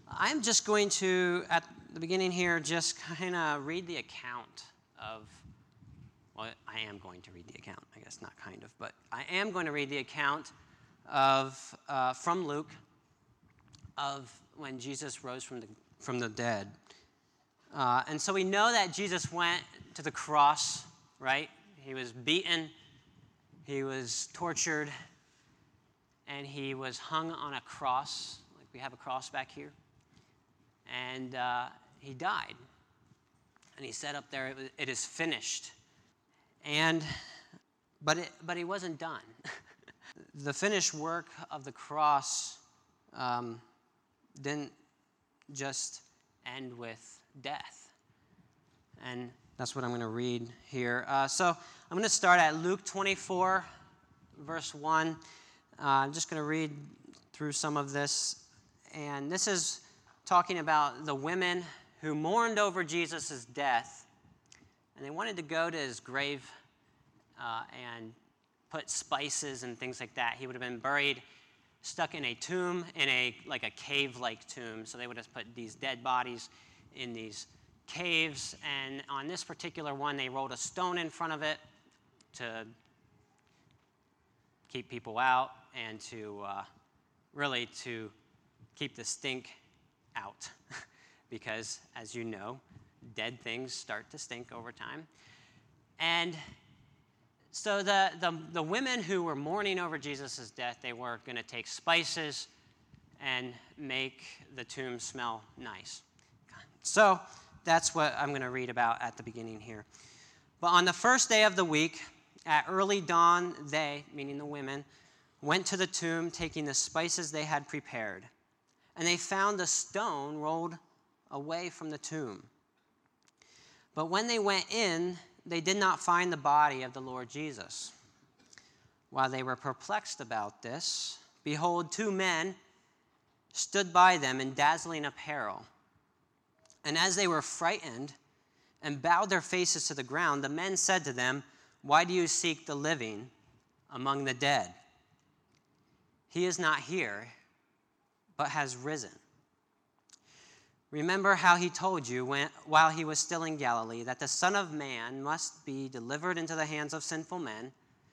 I'm just going to, at the beginning here, just kind of read the account of, well, I am going to read the account, I guess not kind of, but I am going to read the account of, from Luke, of when Jesus rose from the dead. And so we know that Jesus went to the cross, right? He was beaten, he was tortured, and he was hung on a cross. Like we have a cross back here. And he died. And he said up there, it is finished. But he wasn't done. The finished work of the cross didn't just end with death. And that's what I'm going to read here. So I'm going to start at Luke 24, verse 1. I'm just going to read through some of this. And this is talking about the women who mourned over Jesus' death. And they wanted to go to his grave and put spices and things like that. He would have been buried, stuck in a tomb, like a cave-like tomb. So they would have put these dead bodies in these caves. And on this particular one, they rolled a stone in front of it to keep people out and to really to keep the stink out. Because, as you know, dead things start to stink over time. And so the women who were mourning over Jesus' death, they were going to take spices and make the tomb smell nice. So that's what I'm going to read about at the beginning here. But on the first day of the week, at early dawn, they, meaning the women, went to the tomb, taking the spices they had prepared. And they found the stone rolled away from the tomb. But when they went in, they did not find the body of the Lord Jesus. While they were perplexed about this, behold, two men stood by them in dazzling apparel. And as they were frightened and bowed their faces to the ground, the men said to them, "Why do you seek the living among the dead? He is not here, but has risen. Remember how he told you while he was still in Galilee that the Son of Man must be delivered into the hands of sinful men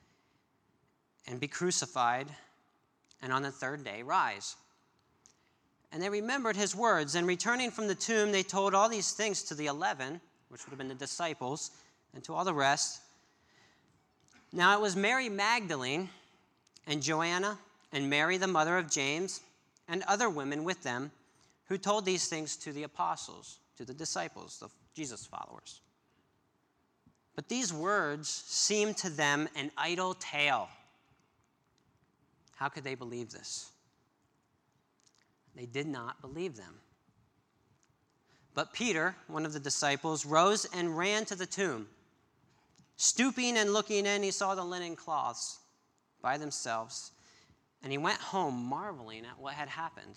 and be crucified, and on the third day rise." And they remembered his words, and returning from the tomb, they told all these things to the 11, which would have been the disciples, and to all the rest. Now it was Mary Magdalene and Joanna and Mary, the mother of James, and other women with them, who told these things to the apostles, to the disciples, the Jesus followers. But these words seemed to them an idle tale. How could they believe this? They did not believe them. But Peter, one of the disciples, rose and ran to the tomb. Stooping and looking in, he saw the linen cloths by themselves, and he went home marveling at what had happened.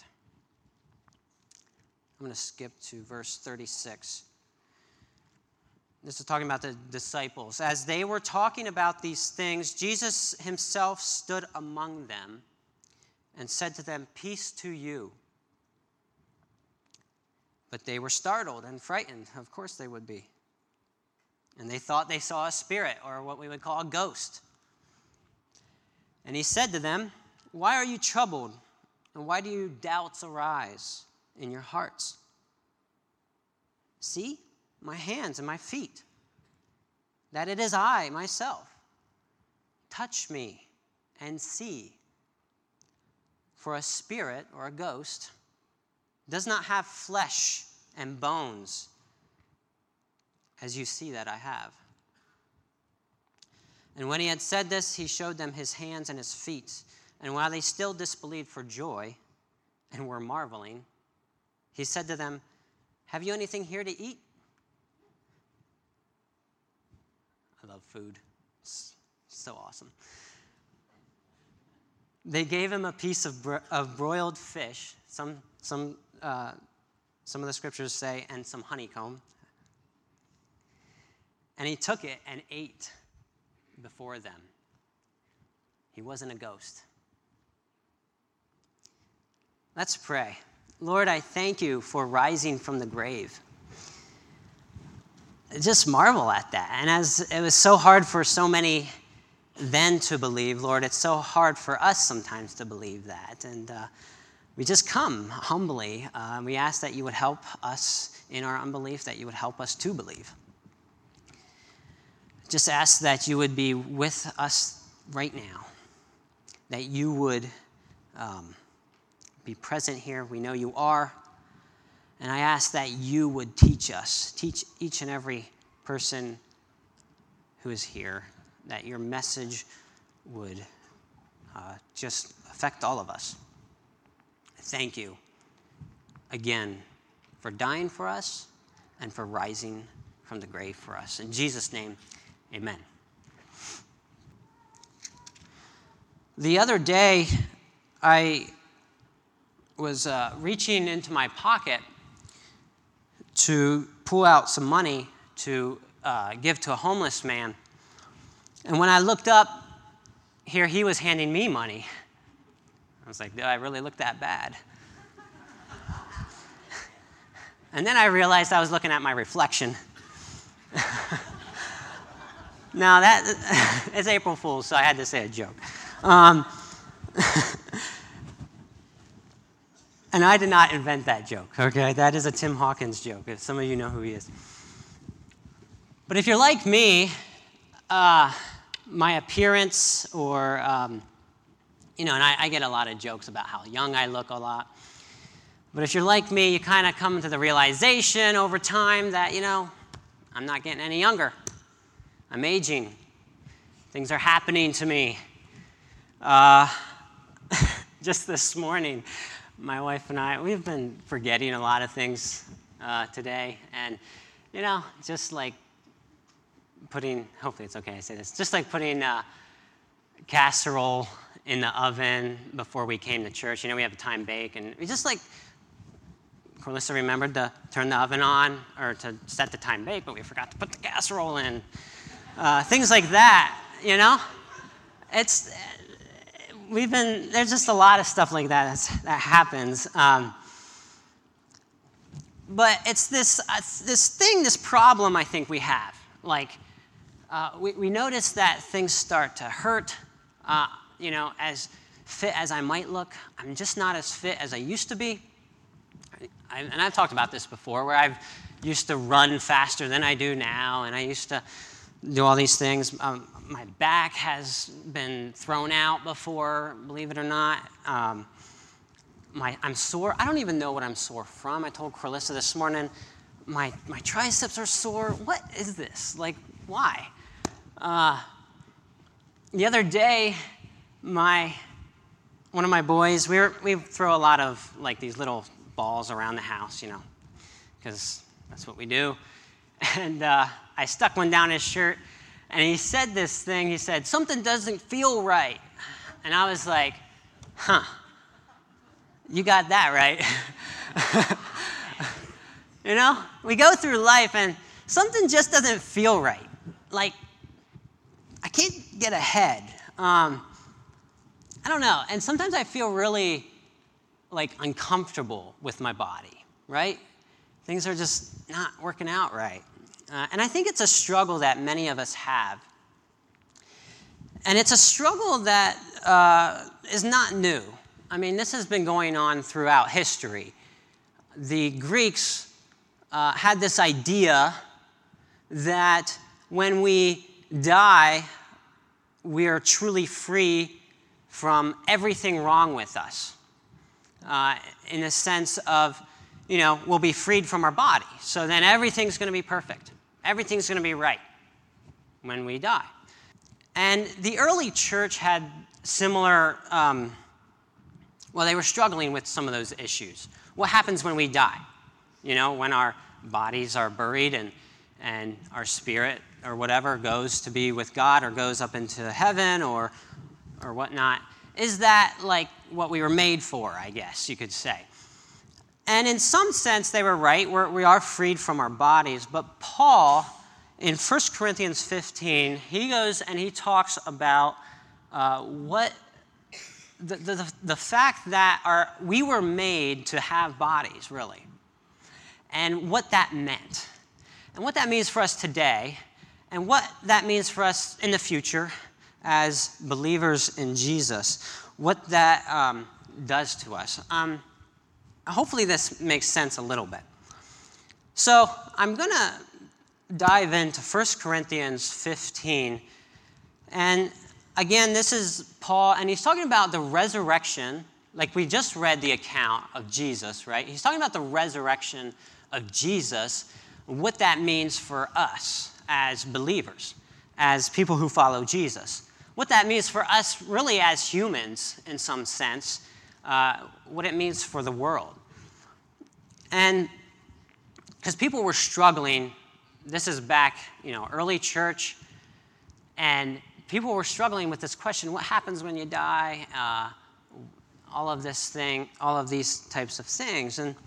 I'm going to skip to verse 36. This is talking about the disciples. As they were talking about these things, Jesus himself stood among them and said to them, "Peace to you." But they were startled and frightened. Of course they would be. And they thought they saw a spirit, or what we would call a ghost. And he said to them, "Why are you troubled? And why do doubts arise in your hearts? See my hands and my feet, that it is I myself. Touch me and see. For a spirit or a ghost does not have flesh and bones, as you see that I have." And when he had said this, he showed them his hands and his feet. And while they still disbelieved for joy and were marveling, he said to them, "Have you anything here to eat?" I love food. It's so awesome. They gave him a piece of broiled fish. Some of the scriptures say, and some honeycomb. And he took it and ate before them. He wasn't a ghost. Let's pray. Lord, I thank you for rising from the grave. I just marvel at that. And as it was so hard for so many then to believe, Lord, it's so hard for us sometimes to believe that. And we just come humbly. We ask that you would help us in our unbelief, that you would help us to believe. Just ask that you would be with us right now, that you would be present here. We know you are. And I ask that you would teach us, teach each and every person who is here, that your message would just affect all of us. Thank you again for dying for us and for rising from the grave for us. In Jesus' name, amen. The other day, I was reaching into my pocket to pull out some money to give to a homeless man. And when I looked up, here he was handing me money. I was like, did I really look that bad? And then I realized I was looking at my reflection. Now, it's April Fool's, so I had to say a joke. And I did not invent that joke, okay? That is a Tim Hawkins joke, if some of you know who he is. But if you're like me, my appearance or, and I get a lot of jokes about how young I look a lot. But if you're like me, you kind of come to the realization over time that, I'm not getting any younger. I'm aging. Things are happening to me. Just this morning, my wife and I, we've been forgetting a lot of things today. And, just like hopefully it's okay I say this, just like putting casserole in the oven before we came to church. We have a time bake. And we just Carlissa remembered to turn the oven on or to set the time bake, but we forgot to put the casserole in. Things like that, there's just a lot of stuff like that that happens. But it's this problem I think we have. We notice that things start to hurt, as fit as I might look. I'm just not as fit as I used to be. And I've talked about this before, where I've used to run faster than I do now, and I used to do all these things. My back has been thrown out before, believe it or not. I'm sore. I don't even know what I'm sore from. I told Carlissa this morning, my triceps are sore. What is this? Why? The other day, one of my boys, we throw a lot of these little balls around the house, because that's what we do. And I stuck one down his shirt, and he said this thing. He said, "Something doesn't feel right." And I was like, huh, you got that right. We go through life, and something just doesn't feel right. I can't get ahead. I don't know. And sometimes I feel really, uncomfortable with my body, right? Things are just not working out right. And I think it's a struggle that many of us have. And it's a struggle that is not new. This has been going on throughout history. The Greeks had this idea that when we die, we are truly free from everything wrong with us. In the sense of, we'll be freed from our body. So then everything's going to be perfect. Everything's going to be right when we die. And the early church had similar, they were struggling with some of those issues. What happens when we die? When our bodies are buried and our spirit or whatever goes to be with God or goes up into heaven or whatnot. Is that what we were made for, I guess you could say? And in some sense, they were right. We are freed from our bodies. But Paul, in 1 Corinthians 15, he goes and he talks about what the fact that we were made to have bodies, really, and what that meant, and what that means for us today, and what that means for us in the future as believers in Jesus, what that does to us. Hopefully this makes sense a little bit. So I'm going to dive into 1 Corinthians 15. And again, this is Paul, and he's talking about the resurrection. Like we just read the account of Jesus, right? He's talking about the resurrection of Jesus, what that means for us as believers, as people who follow Jesus. What that means for us really as humans in some sense, what it means for the world. And because people were struggling, this is back, early church, and people were struggling with this question, what happens when you die? All of these types of things. And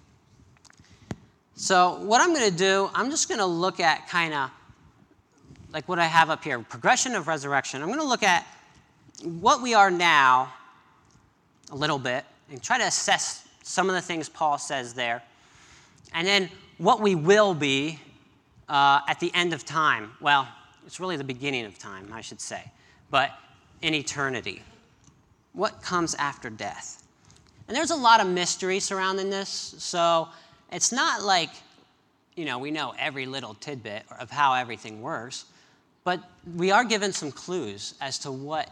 so what I'm going to do, I'm just going to look at kind of like what I have up here, progression of resurrection. I'm going to look at what we are now a little bit and try to assess some of the things Paul says there. And then what we will be at the end of time. Well, it's really the beginning of time, I should say, but in eternity. What comes after death? And there's a lot of mystery surrounding this, so it's not like, we know every little tidbit of how everything works, but we are given some clues as to what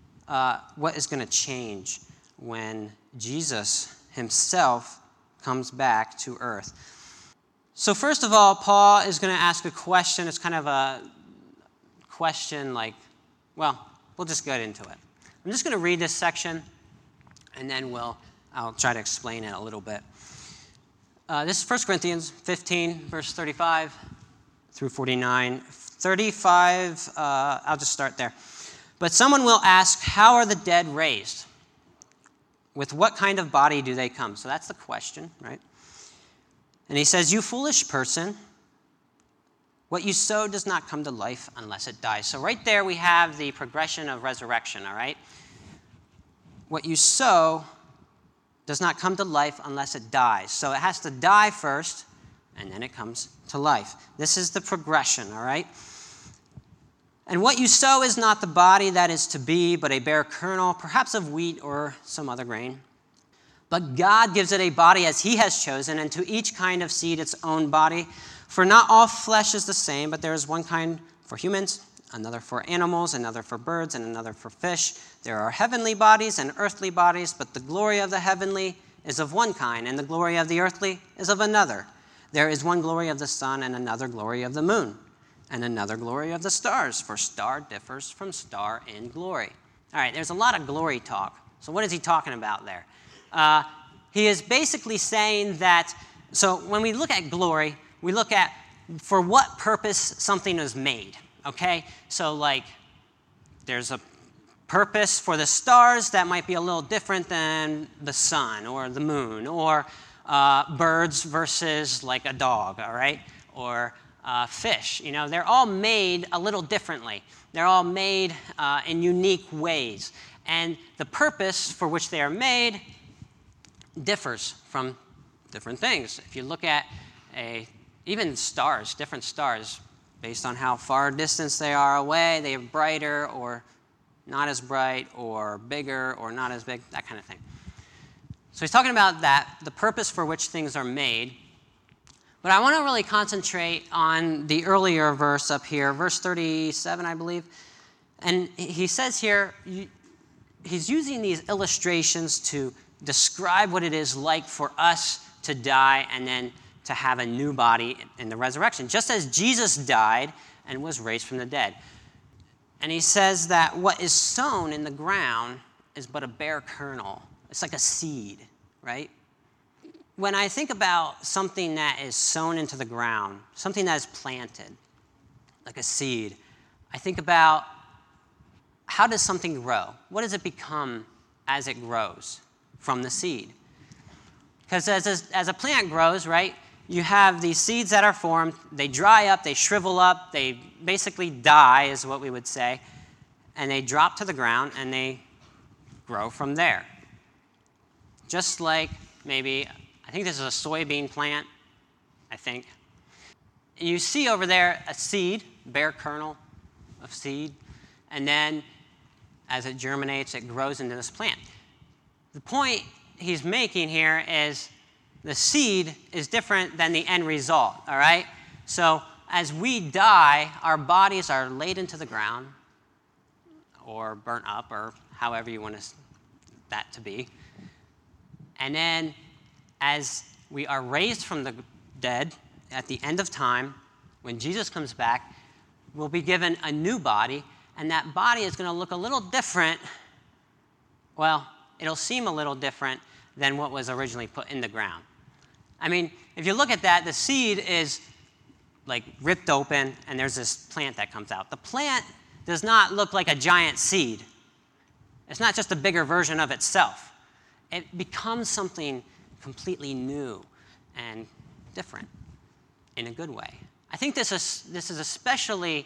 is going to change when Jesus himself comes back to earth. So first of all, Paul is going to ask a question. It's kind of a question we'll just get into it. I'm just going to read this section, and then I'll try to explain it a little bit. This is 1 Corinthians 15, verse 35 through 49. 35, I'll just start there. But someone will ask, how are the dead raised? With what kind of body do they come? So that's the question, right? And he says, you foolish person, what you sow does not come to life unless it dies. So right there we have the progression of resurrection, all right? What you sow does not come to life unless it dies. So it has to die first, and then it comes to life. This is the progression, all right? And what you sow is not the body that is to be, but a bare kernel, perhaps of wheat or some other grain. But God gives it a body as he has chosen, and to each kind of seed its own body. For not all flesh is the same, but there is one kind for humans, another for animals, another for birds, and another for fish. There are heavenly bodies and earthly bodies, but the glory of the heavenly is of one kind, and the glory of the earthly is of another. There is one glory of the sun, and another glory of the moon, and another glory of the stars, for star differs from star in glory. All right, there's a lot of glory talk. So what is he talking about there? He is basically saying that, so when we look at glory, we look at for what purpose something is made, okay? So there's a purpose for the stars that might be a little different than the sun or the moon, or birds versus a dog, all right? Or fish, they're all made a little differently. They're all made in unique ways. And the purpose for which they are made differs from different things. If you look at even stars, different stars, based on how far distance they are away, they are brighter or not as bright, or bigger or not as big, that kind of thing. So he's talking about that, the purpose for which things are made. But I want to really concentrate on the earlier verse up here, verse 37, I believe. And he says here, he's using these illustrations to describe what it is like for us to die and then to have a new body in the resurrection, just as Jesus died and was raised from the dead. And he says that what is sown in the ground is but a bare kernel. It's like a seed, right? When I think about something that is sown into the ground, something that is planted, like a seed, I think about how does something grow? What does it become as it grows from the seed? Because as a plant grows, right, you have these seeds that are formed, they dry up, they shrivel up, they basically die is what we would say, and they drop to the ground and they grow from there. Just like maybe, I think this is a soybean plant, I think. You see over there a seed, bare kernel of seed, and then as it germinates, it grows into this plant. The point he's making here is the seed is different than the end result, all right? So as we die, our bodies are laid into the ground or burnt up, or however you want that to be. And then as we are raised from the dead at the end of time, when Jesus comes back, we'll be given a new body, and that body is going to look a little different. Well, it'll seem a little different than what was originally put in the ground. I mean, if you look at that, the seed is like ripped open, and there's this plant that comes out. The plant does not look like a giant seed. It's not just a bigger version of itself. It becomes something completely new and different in a good way. I think this is especially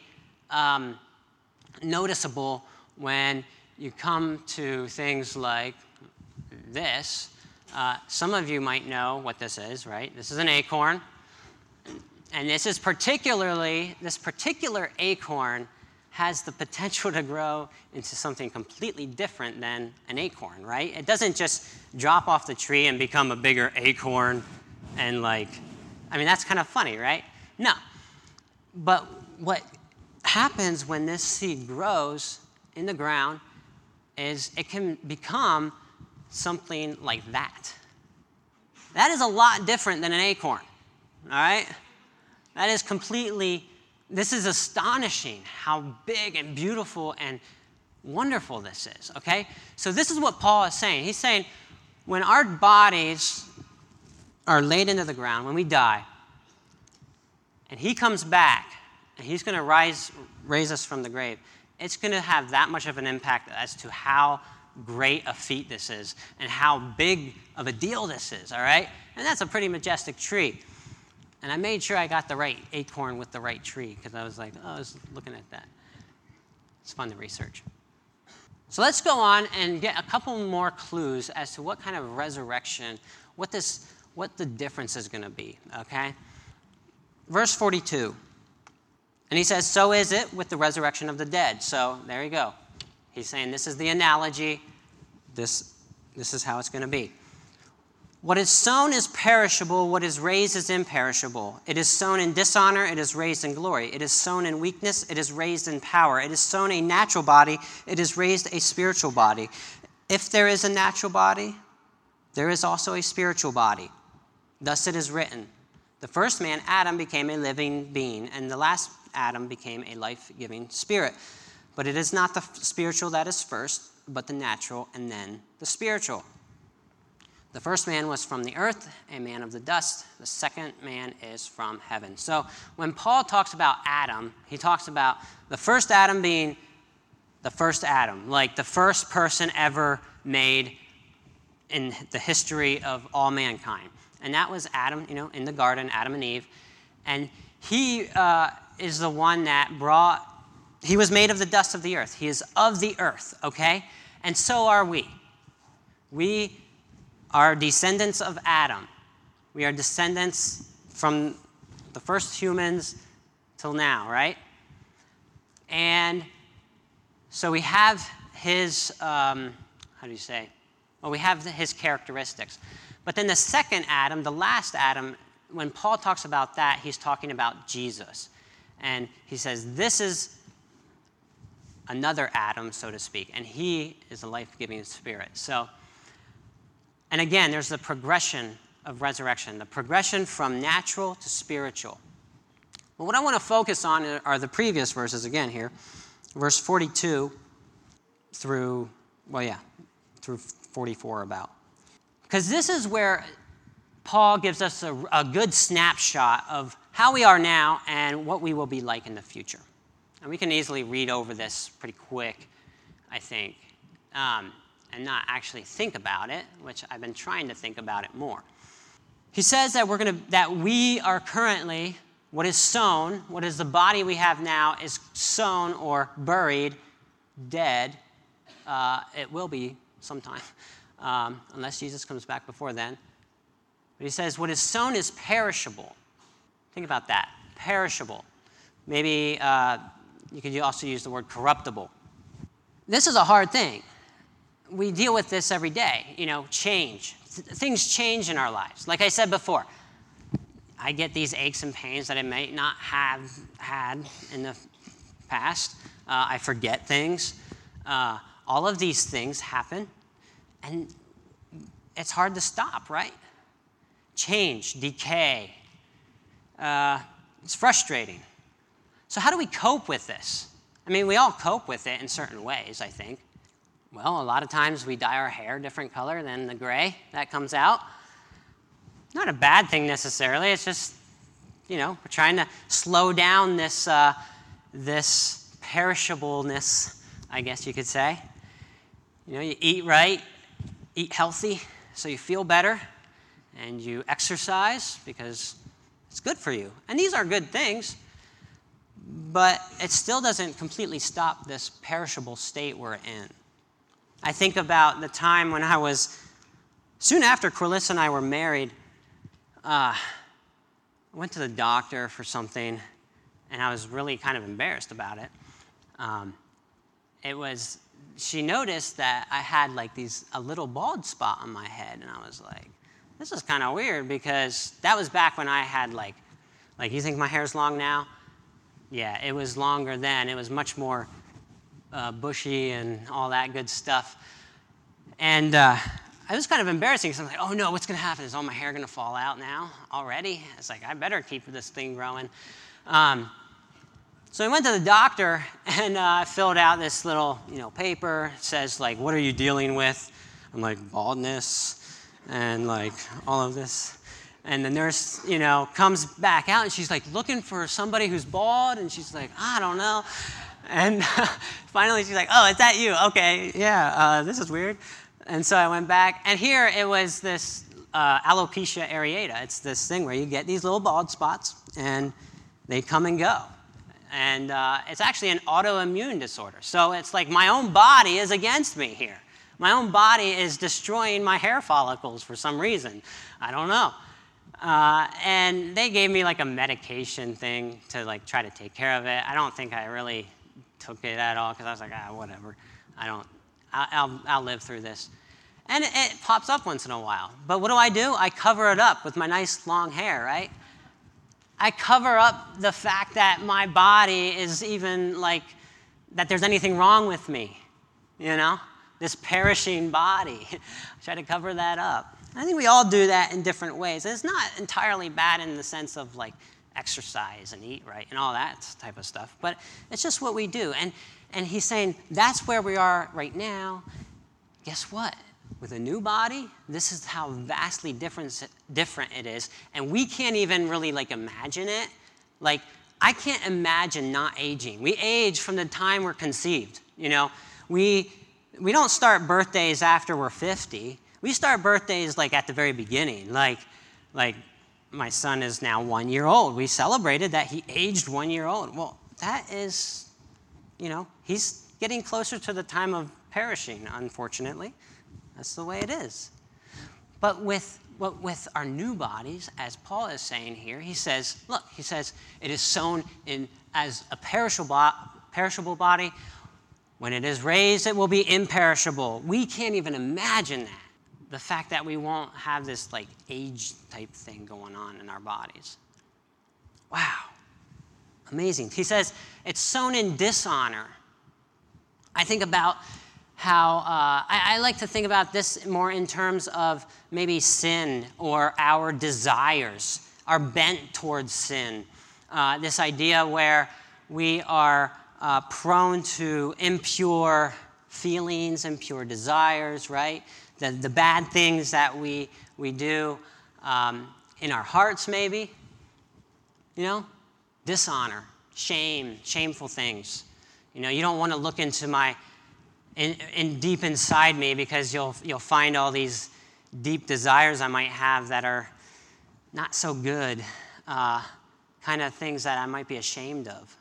noticeable when you come to things like this. Some of you might know what this is, right? This is an acorn. And this particular acorn has the potential to grow into something completely different than an acorn, right? It doesn't just drop off the tree and become a bigger acorn and that's kind of funny, right? No. But what happens when this seed grows in the ground is it can become something like that. That is a lot different than an acorn, all right? This is astonishing how big and beautiful and wonderful this is, okay? So this is what Paul is saying. He's saying when our bodies are laid into the ground, when we die, and he comes back, and he's going to raise us from the grave, it's going to have that much of an impact as to how great a feat this is and how big of a deal this is, all right? And that's a pretty majestic tree. And I made sure I got the right acorn with the right tree because I was looking at that. It's fun to research. So let's go on and get a couple more clues as to what kind of resurrection, what the difference is going to be, okay? Verse 42. And he says, so is it with the resurrection of the dead. So there you go. He's saying this is the analogy. This is how it's going to be. What is sown is perishable. What is raised is imperishable. It is sown in dishonor. It is raised in glory. It is sown in weakness. It is raised in power. It is sown a natural body. It is raised a spiritual body. If there is a natural body, there is also a spiritual body. Thus it is written, the first man, Adam, became a living being, and the last Adam became a life-giving spirit. But it is not the spiritual that is first, but the natural, and then the spiritual. The first man was from the earth, a man of the dust. The second man is from heaven. So when Paul talks about Adam, he talks about the first Adam being the first Adam, like the first person ever made in the history of all mankind. And that was Adam, in the garden, Adam and Eve. And he is the one that he was made of the dust of the earth. He is of the earth, okay? And so are we. We are descendants of Adam. We are descendants from the first humans till now, right? And so we have his, we have his characteristics. But then the second Adam, the last Adam, when Paul talks about that, he's talking about Jesus. And he says, this is another Adam, so to speak, and he is a life-giving spirit. So, and again, there's the progression of resurrection, the progression from natural to spiritual. But what I want to focus on are the previous verses again here, verse 42 through 44 about. Because this is where Paul gives us a good snapshot of how we are now and what we will be like in the future. And we can easily read over this pretty quick, I think, and not actually think about it, which I've been trying to think about it more. He says that we are currently, what is sown, what is the body we have now is sown or buried, dead. It will be sometime, unless Jesus comes back before then. But he says, what is sown is perishable. Think about that, perishable. Maybe you could also use the word corruptible. This is a hard thing. We deal with this every day, change. Things change in our lives. Like I said before, I get these aches and pains that I may not have had in the past. I forget things. All of these things happen, and it's hard to stop, right? Change, decay. It's frustrating. So how do we cope with this? I mean, we all cope with it in certain ways, I think. Well, a lot of times we dye our hair a different color than the gray that comes out. Not a bad thing necessarily. It's just, we're trying to slow down this perishableness, I guess you could say. You eat right, eat healthy, so you feel better, and you exercise because it's good for you. And these are good things, but it still doesn't completely stop this perishable state we're in. I think about the time when I was, soon after Corliss and I were married, I went to the doctor for something, and I was really kind of embarrassed about it. She noticed that I had a little bald spot on my head, and I was like, this is kind of weird, because that was back when I had you think my hair's long now? Yeah, it was longer then. It was much more bushy and all that good stuff. And it was kind of embarrassing, because I'm like, oh no, what's going to happen? Is all my hair going to fall out now already? It's like, I better keep this thing growing. So I went to the doctor, and I filled out this little paper. It says, what are you dealing with? I'm like, baldness and all of this. And the nurse, comes back out, and she's looking for somebody who's bald, and she's like, I don't know. And finally she's like, oh, is that you? Okay, yeah, this is weird. And so I went back, and here it was this alopecia areata. It's this thing where you get these little bald spots, and they come and go. And it's actually an autoimmune disorder. So it's like my own body is against me here. My own body is destroying my hair follicles for some reason. I don't know. And they gave me a medication thing to try to take care of it. I don't think I really took it at all, because I was like, whatever. I'll live through this. And it pops up once in a while. But what do? I cover it up with my nice long hair, right? I cover up the fact that my body is even that there's anything wrong with me, this perishing body. I try to cover that up. I think we all do that in different ways. And it's not entirely bad in the sense of exercise and eat right and all that type of stuff, but it's just what we do. And he's saying that's where we are right now. Guess what? With a new body, this is how vastly different it is, and we can't even really imagine it. I can't imagine not aging. We age from the time we're conceived. We don't start birthdays after we're 50. We start birthdays at the very beginning. Like my son is now 1 year old. We celebrated that he aged 1 year old. Well, that is, he's getting closer to the time of perishing, unfortunately. That's the way it is. But with our new bodies, as Paul is saying here, he says, it is sown as a perishable body. When it is raised, it will be imperishable. We can't even imagine that. The fact that we won't have this age type thing going on in our bodies. Wow. Amazing. He says it's sown in dishonor. I think about how, I like to think about this more in terms of maybe sin or our desires, our bent towards sin. This idea where we are prone to impure feelings, impure desires, right? The bad things that we do in our hearts maybe, dishonor, shame, shameful things. You don't want to look into in deep inside me, because you'll find all these deep desires I might have that are not so good, kind of things that I might be ashamed of,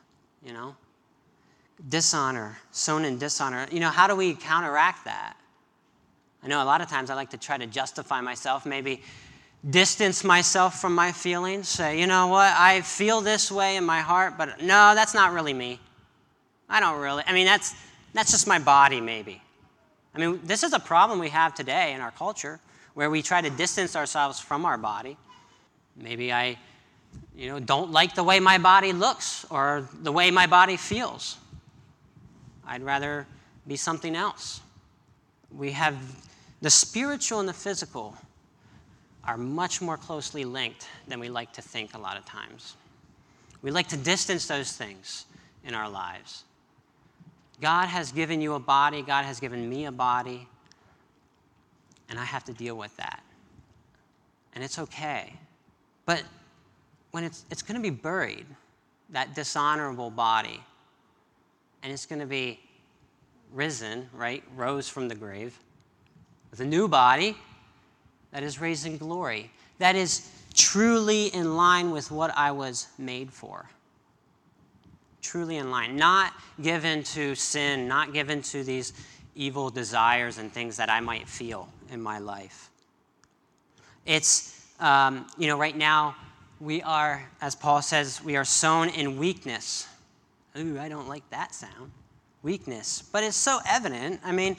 Dishonor, sown in dishonor. How do we counteract that? I know a lot of times I like to try to justify myself, maybe distance myself from my feelings, say, you know what, I feel this way in my heart, but no, that's not really me. I don't really, that's just my body maybe. This is a problem we have today in our culture where we try to distance ourselves from our body. Maybe I, don't like the way my body looks or the way my body feels. I'd rather be something else. We have the spiritual and the physical are much more closely linked than we like to think a lot of times. We like to distance those things in our lives. God has given you a body. God has given me a body. And I have to deal with that. And it's okay. But when it's going to be buried, that dishonorable body, and it's going to be risen, right? Rose from the grave, with a new body that is raised in glory, that is truly in line with what I was made for. Truly in line. Not given to sin, not given to these evil desires and things that I might feel in my life. It's, right now we are, as Paul says, we are sown in weakness. Ooh, I don't like that sound. Weakness. But it's so evident.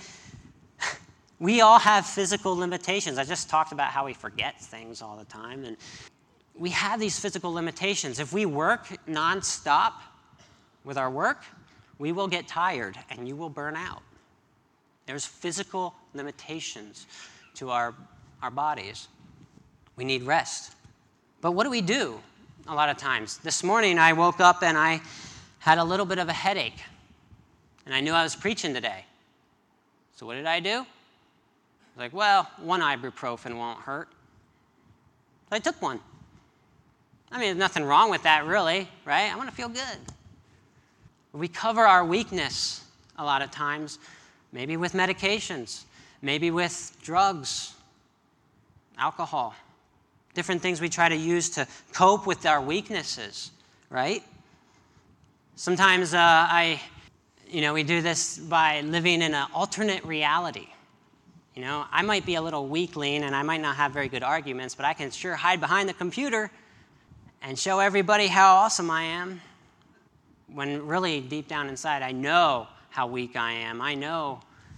We all have physical limitations. I just talked about how we forget things all the time. And we have these physical limitations. If we work nonstop with our work, we will get tired and you will burn out. There's physical limitations to our bodies. We need rest. But what do we do a lot of times? This morning I woke up and I had a little bit of a headache. And I knew I was preaching today. So what did I do? I was like, well, one ibuprofen won't hurt. So I took one. There's nothing wrong with that really, right? I want to feel good. We cover our weakness a lot of times, maybe with medications, maybe with drugs, alcohol, different things we try to use to cope with our weaknesses, right? Sometimes we do this by living in an alternate reality. I might be a little weakling and I might not have very good arguments, but I can sure hide behind the computer and show everybody how awesome I am. When really deep down inside, I know how weak I am. I know,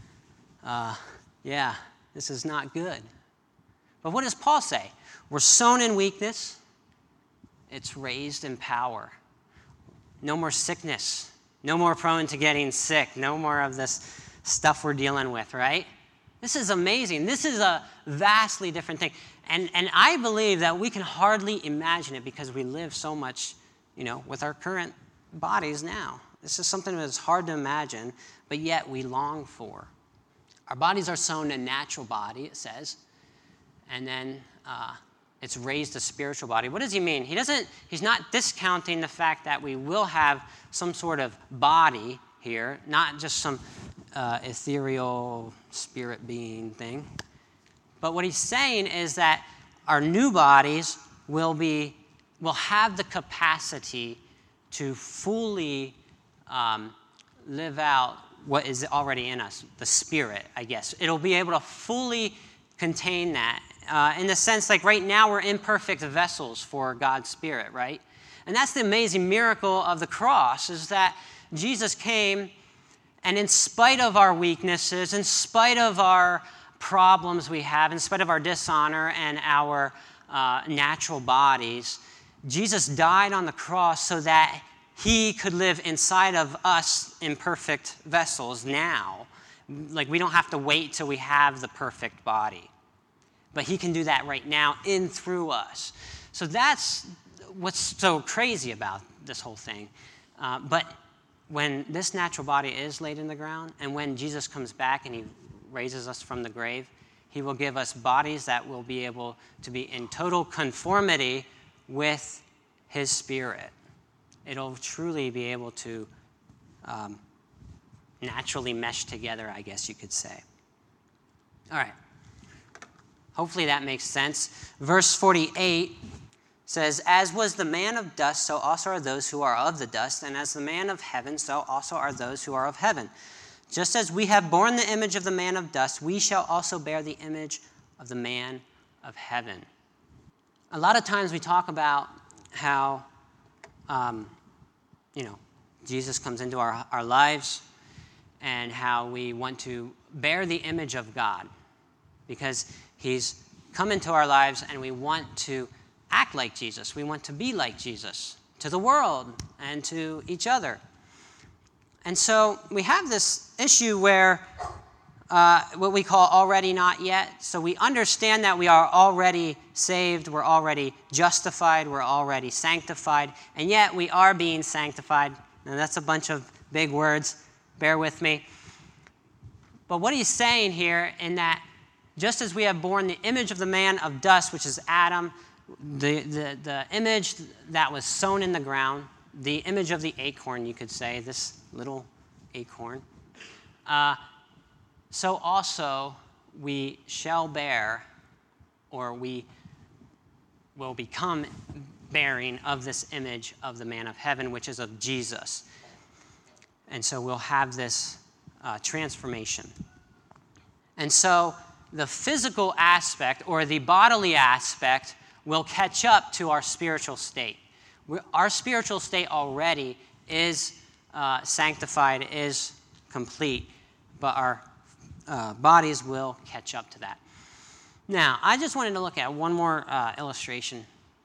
this is not good. But what does Paul say? We're sown in weakness. It's raised in power. No more sickness. No more prone to getting sick. No more of this stuff we're dealing with, right? This is amazing. This is a vastly different thing. And I believe that we can hardly imagine it because we live so much, with our current bodies now. This is something that's hard to imagine, but yet we long for. Our bodies are sown a natural body, it says, and then it's raised a spiritual body. What does he mean? He's not discounting the fact that we will have some sort of body here, not just some ethereal spirit being thing. But what he's saying is that our new bodies will have the capacity to fully live out what is already in us, the Spirit, I guess. It'll be able to fully contain that. In the sense, like right now, we're imperfect vessels for God's Spirit, right? And that's the amazing miracle of the cross, is that Jesus came, and in spite of our weaknesses, in spite of our problems we have, in spite of our dishonor and our natural bodies, Jesus died on the cross so that he could live inside of us imperfect vessels now. Like, we don't have to wait till we have the perfect body. But he can do that right now in through us. So that's what's so crazy about this whole thing. But when this natural body is laid in the ground, and when Jesus comes back and he raises us from the grave, he will give us bodies that will be able to be in total conformity with his Spirit. It'll truly be able to naturally mesh together, I guess you could say. All right. Hopefully that makes sense. Verse 48 says, "As was the man of dust, so also are those who are of the dust, and as the man of heaven, so also are those who are of heaven. Just as we have borne the image of the man of dust, we shall also bear the image of the man of heaven. A lot of times we talk about how, Jesus comes into our lives and how we want to bear the image of God because he's come into our lives and we want to act like Jesus. We want to be like Jesus to the world and to each other. And so we have this issue where what we call already not yet. So we understand that we are already saved, we're already justified, we're already sanctified, and yet we are being sanctified. And that's a bunch of big words. Bear with me. But what he's saying here in that just as we have borne the image of the man of dust, which is Adam, the image that was sown in the ground, the image of the acorn, you could say, this little acorn, so also we shall bear, or we will become bearing of this image of the man of heaven, which is of Jesus. And so we'll have this transformation. And so the physical aspect or the bodily aspect will catch up to our spiritual state. Our spiritual state already is sanctified, is complete, but our bodies will catch up to that. Now, I just wanted to look at one more illustration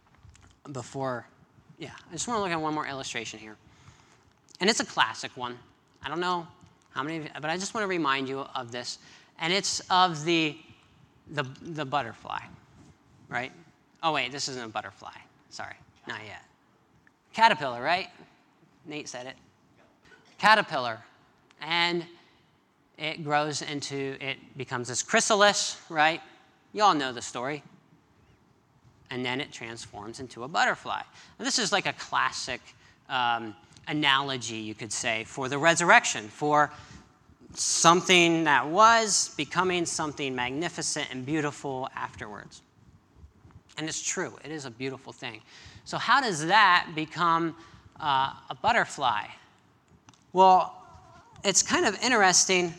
I just want to look at one more illustration here. And it's a classic one. I don't know how many of you, but I just want to remind you of this. And it's of the butterfly, right? Oh, wait, this isn't a butterfly. Sorry, not yet. Caterpillar, right? Nate said it. Caterpillar. And it grows it becomes this chrysalis, right? You all know the story. And then it transforms into a butterfly. And this is like a classic analogy, you could say, for the resurrection, for something that was becoming something magnificent and beautiful afterwards. And it's true. It is a beautiful thing. So how does that become a butterfly? Well, it's kind of interesting.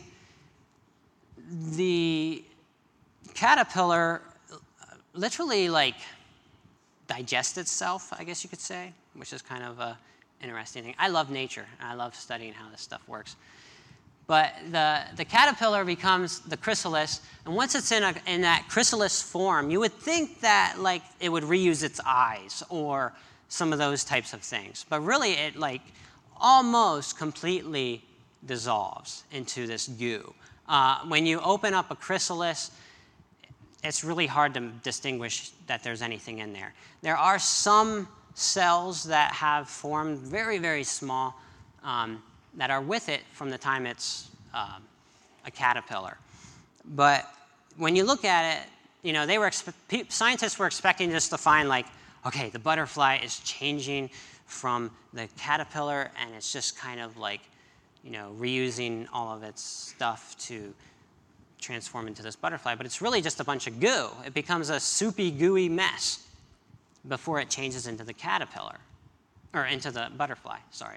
The caterpillar literally digests itself, I guess you could say, which is kind of an interesting thing. I love nature. I love studying how this stuff works. But the caterpillar becomes the chrysalis, and once it's in that chrysalis form, you would think that it would reuse its eyes or some of those types of things. But really, it almost completely dissolves into this goo. When you open up a chrysalis, it's really hard to distinguish that there's anything in there. There are some cells that have formed very, very small that are with it from the time it's a caterpillar. But when you look at it, scientists were expecting just to find okay, the butterfly is changing from the caterpillar and it's just kind of reusing all of its stuff to transform into this butterfly, but it's really just a bunch of goo. It becomes a soupy, gooey mess before it changes into the caterpillar, or into the butterfly, sorry.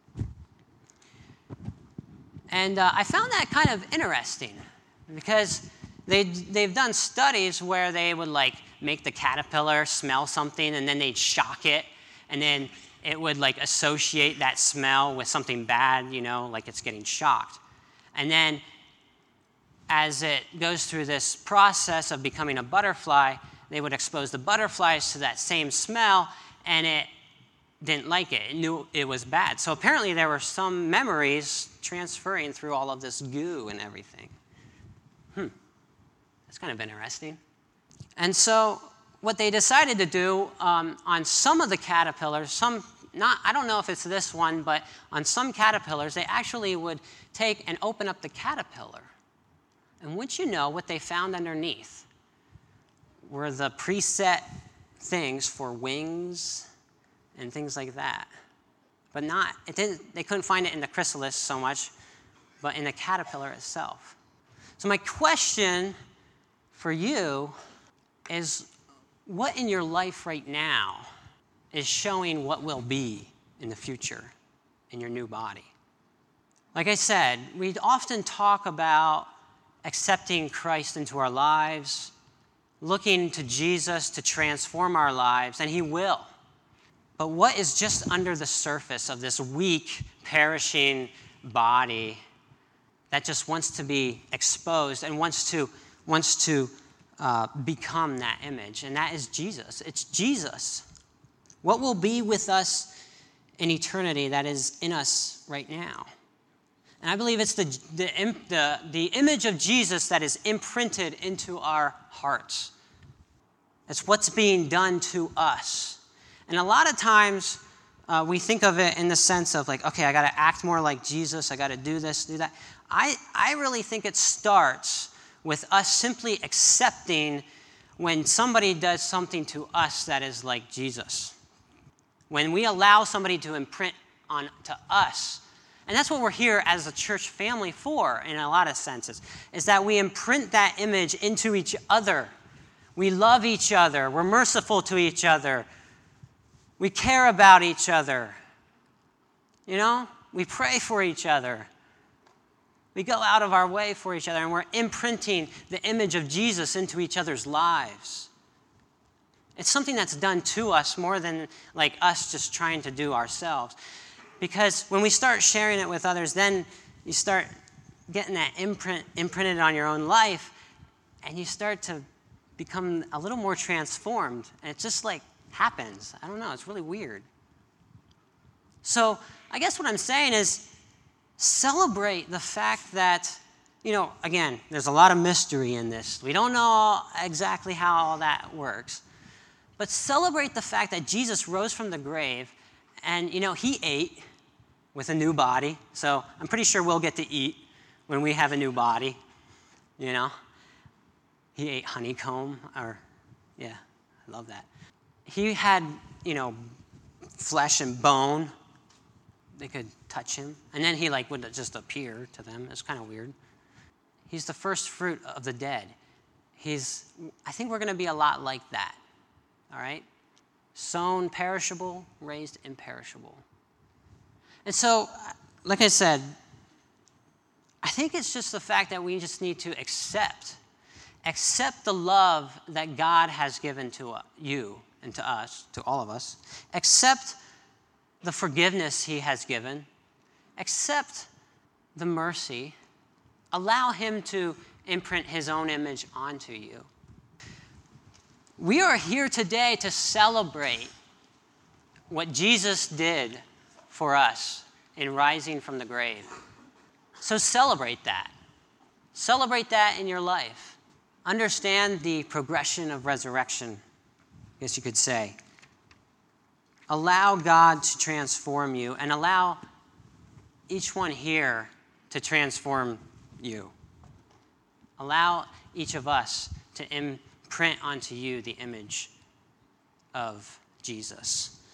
And I found that kind of interesting because they've done studies where they would make the caterpillar smell something and then they'd shock it, and then it would associate that smell with something bad, like it's getting shocked. And then as it goes through this process of becoming a butterfly, they would expose the butterflies to that same smell, and it didn't like it. It knew it was bad. So apparently there were some memories transferring through all of this goo and everything. That's kind of interesting. And so what they decided to do on some of the caterpillars, I don't know if it's this one, but on some caterpillars, they actually would take and open up the caterpillar. And wouldn't you know, what they found underneath were the preset things for wings and things like that. But they couldn't find it in the chrysalis so much, but in the caterpillar itself. So my question for you is, what in your life right now is showing what will be in the future in your new body? Like I said, we often talk about accepting Christ into our lives, looking to Jesus to transform our lives, and he will. But what is just under the surface of this weak, perishing body that just wants to be exposed and wants to become that image? And that is Jesus. It's Jesus. What will be with us in eternity that is in us right now? And I believe it's the image of Jesus that is imprinted into our hearts. It's what's being done to us. And a lot of times we think of it in the sense of like, okay, I got to act more like Jesus. I got to do this, do that. I really think it starts with us simply accepting when somebody does something to us that is like Jesus. When we allow somebody to imprint on to us. And that's what we're here as a church family for, in a lot of senses, is that we imprint that image into each other. We love each other. We're merciful to each other. We care about each other. You know, we pray for each other. We go out of our way for each other, and we're imprinting the image of Jesus into each other's lives. It's something that's done to us more than like us just trying to do ourselves. Because when we start sharing it with others, then you start getting that imprint imprinted on your own life, and you start to become a little more transformed. And it just like happens. I don't know. It's really weird. So I guess what I'm saying is celebrate the fact that, you know, again, there's a lot of mystery in this. We don't know exactly how all that works. But celebrate the fact that Jesus rose from the grave, and, you know, he ate with a new body. So I'm pretty sure we'll get to eat when we have a new body, you know. He ate honeycomb, yeah, I love that. He had, you know, flesh and bone. They could touch him. And then he, like, would just appear to them. It's kind of weird. He's the first fruit of the dead. I think we're going to be a lot like that, all right? Sown perishable, raised imperishable. And so, like I said, I think it's just the fact that we just need to accept the love that God has given to you and to us, to all of us. Accept the forgiveness he has given. Accept the mercy. Allow him to imprint his own image onto you. We are here today to celebrate what Jesus did for us in rising from the grave. So celebrate that. Celebrate that in your life. Understand the progression of resurrection, I guess you could say. Allow God to transform you, and allow each one here to transform you. Allow each of us to imprint onto you the image of Jesus.